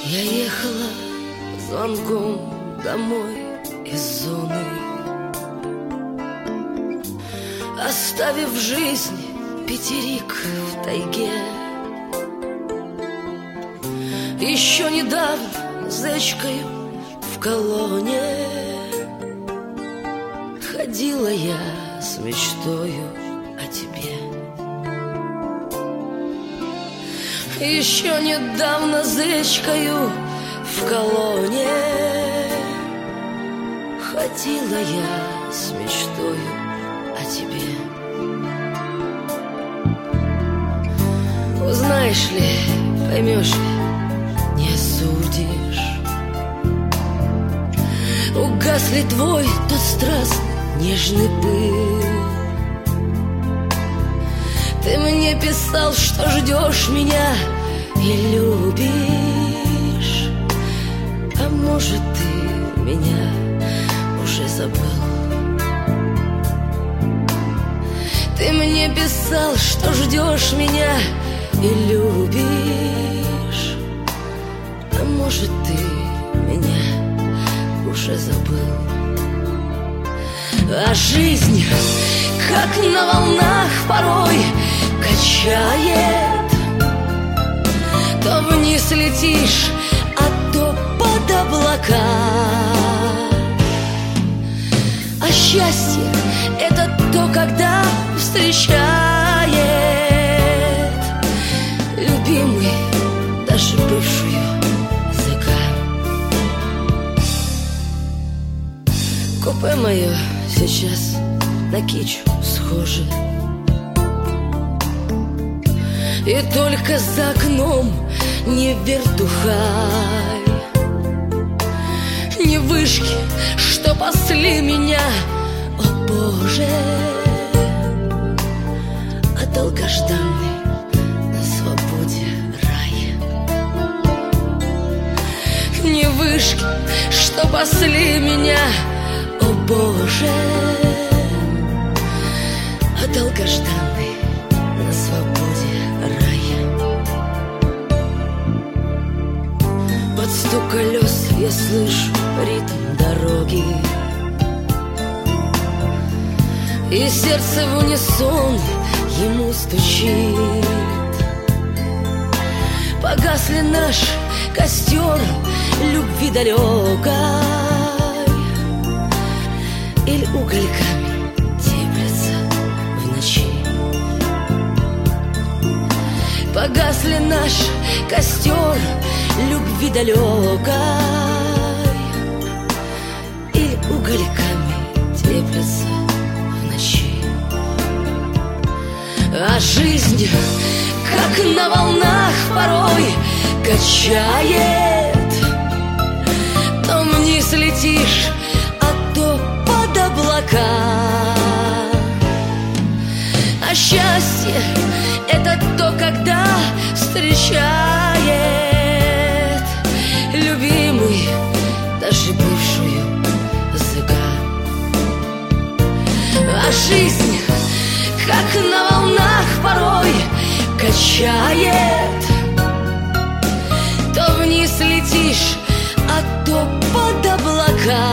Я ехала звонком домой из зоны, оставив жизнь пятерик в тайге. Еще недавно зечкою в колонне ходила я с мечтою о тебе. Еще недавно зечкою в колонне ходила я с мечтою о тебе. Узнаешь ли, поймешь ли, не осудишь. Угас ли твой тот страстный нежный пыл? Ты мне писал, что ждешь меня и любишь. А может, ты меня уже забыл? Ты мне писал, что ждешь меня и любишь. А может, ты меня уже забыл? А жизнь, как на волнах порой качает, то вниз летишь, а то под облака. А счастье — это то, когда встречает любимый, даже бывшую языка. Купе мое сейчас на кичу схоже, и только за окном не вертухай, не вышки, что пасли меня, о Боже, а долгожданный на свободе рай. Не вышки, что пасли меня, о Боже, а долгожданный на свободе рай. Под стук колес я слышу ритм дороги, и сердце в унисон ему стучит. Погас ли наш костер любви далекой, или угольками теплится в ночи? Погас ли наш костер любви далекой, или угольками теплится в ночи? А жизнь, как на волнах порой качает, то вниз летишь, а то под облака. А счастье — это то, когда встречает любимый, даже бывшую языка. А жизнь, как на волнах порой качает, то вниз летишь, а то под облака.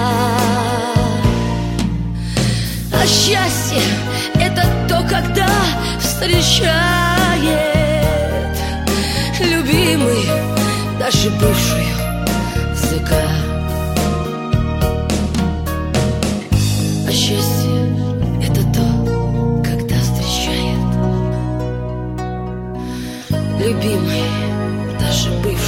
А счастье — это то, когда встречает любимый, даже бывшую языка. А счастье — это то, когда встречает любимый, даже бывший